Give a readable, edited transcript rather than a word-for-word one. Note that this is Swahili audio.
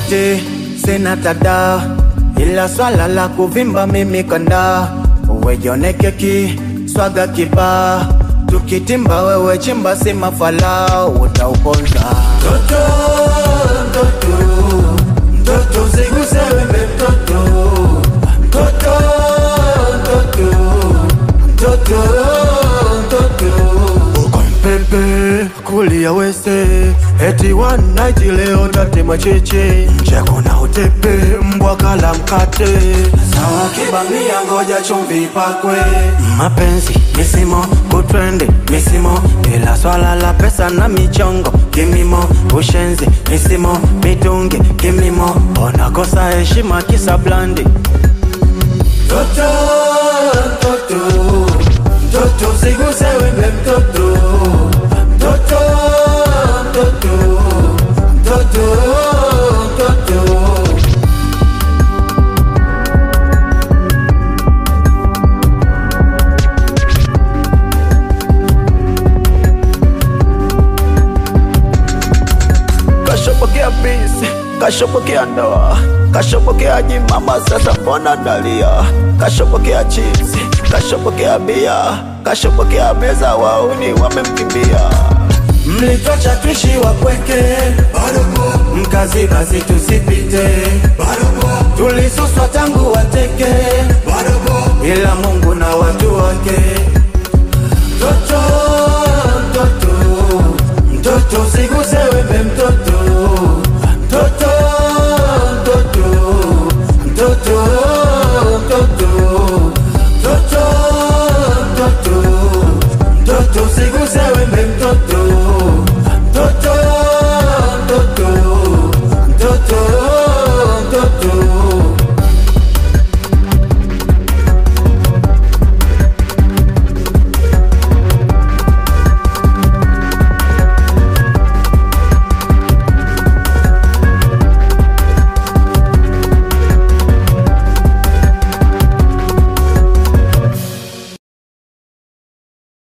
wakati sina tada, ila swala la kuvimba mimi kanda. Uwe jonekeki swaga kiba, tukitimba wewe chimba si mafala, utauponza. Mtoto, mtoto, mtoto usiguse wembe mtoto. Mtoto, mtoto, mtoto, mtoto. Uko mpepe kulia wese, eti one night leo tatema cheche. Nje kuna utepe mbwa kala mkate, sawa kibamia ngoja chumvi pakwe. Mapenzi misimo kutrendi misimo, ila swala la pesa na michongo kimimo. Ushenzi misimo mitungi kimimo, onakosa heshima kisa blandi. Mtoto, mtoto, mtoto usiguse wembe mtoto. Mtoto, mtoto, mtoto, mtoto. Kashopokea bisi, kashopokea ndoa, kashopokea jimama sasa mbona dalia. Kashopokea chizi, kashopokea bia, kashopokea meza wauni wamemkimbia. Mlitocha tuishi wapweke, mkazi kazi tusipite, tulisuswa tangu wateke, ila Mungu na watu wake. Mtoto, mtoto, mtoto usiguse wembe mtoto.